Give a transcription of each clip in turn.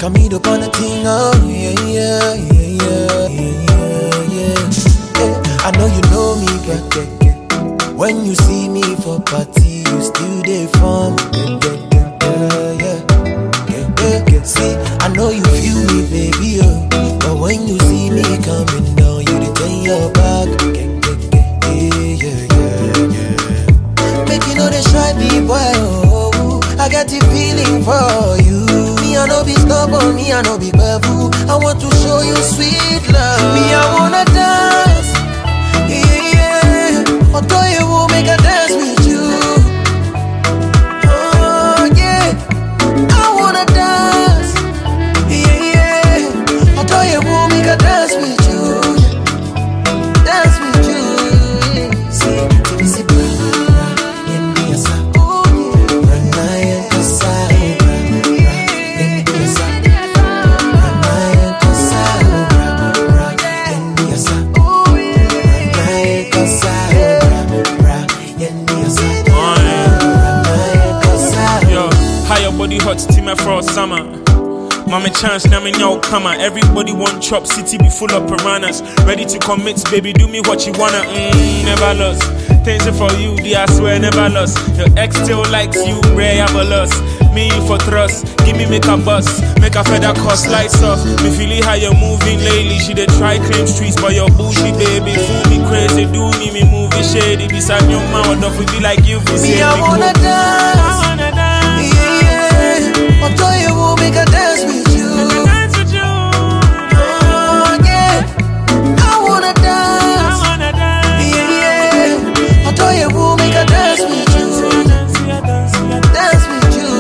Camino on the thing, oh yeah. I know you know me, but when you see me for party, you still there for me. See, I know you feel me, baby, oh. But when you see me coming down, you return your back. Make you know they try me, boy, oh. I got the feeling for you. Me, I know be stubborn, me, I know be babu. I want to show you sweet love. Me, I wanna dance, although you will make a dance with you. Oh, yeah, I wanna dance, although you will make a dance with you. Dance with you. See, body hot team for summer. Mama chance, now me now come on. Everybody want chop, city be full of piranhas. Ready to commit, baby, do me what you wanna. Never lost. Things for you, I swear never lost. Your ex still likes you, rare have a loss. Me for thrust, give me make a bus, make a feather cost lights off. Me feeling how you're moving lately. She dey try claim streets, but your bougie baby fool me crazy, do me moving shady. Beside your mouth, off we be like you. Me, I wanna dance. Although you will make a dance with you. Oh, yeah, I wanna dance. Although you will make a dance with you. Dance with you.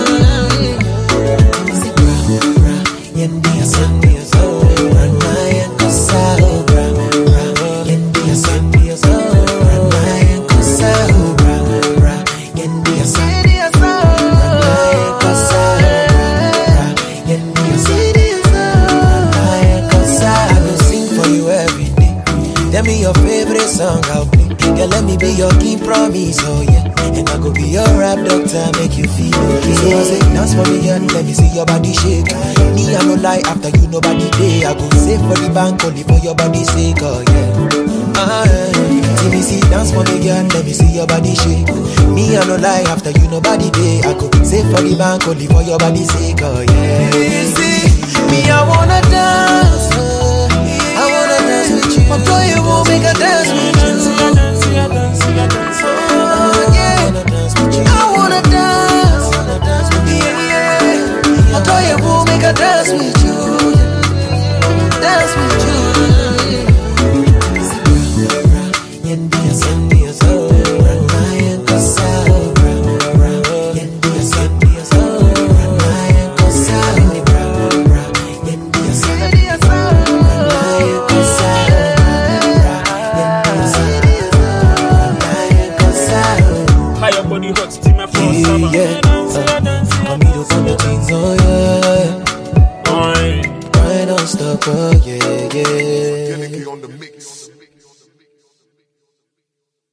Tell me your favorite song, I'll play. Girl, let me be your key promise, oh yeah. And I go be your rap doctor, make you feel okay. So I say, dance for me, girl, let me see your body shake. Me, I no lie, after you nobody day. I go save for the bank, only for your body sake, oh yeah. See me see, dance for me, girl, let me see your body shake. Me, I no lie, after you nobody day. I go save for the bank, only for your body sake, oh yeah. You see, me, I wanna dance. I wanna dance with you. Although you won't make a dance with you. Oh, yeah, I wanna dance. Yeah. Although you won't make a dance with you. Dance with you. Don't stop, oh yeah.